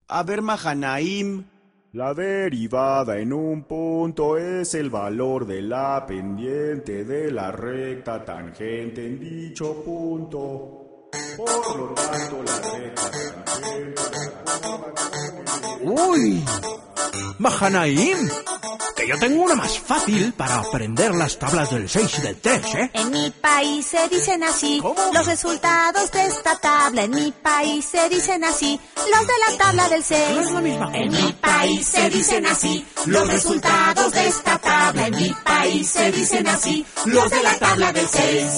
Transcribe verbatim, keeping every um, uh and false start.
A ver, Mahanaim. La derivada en un punto es el valor de la pendiente de la recta tangente en dicho punto. Por lo tanto, la recta tangente... ¡Uy! Mahanaim, que yo tengo una más fácil para aprender las tablas del seis y del tres, ¿eh? En mi país se dicen así. ¿Cómo? Los resultados de esta tabla. En mi país se dicen así. Los de la tabla del seis. No es la misma En cosa. mi país se dicen así. Los resultados de esta tabla. En mi país se dicen así. Los de la tabla del seis.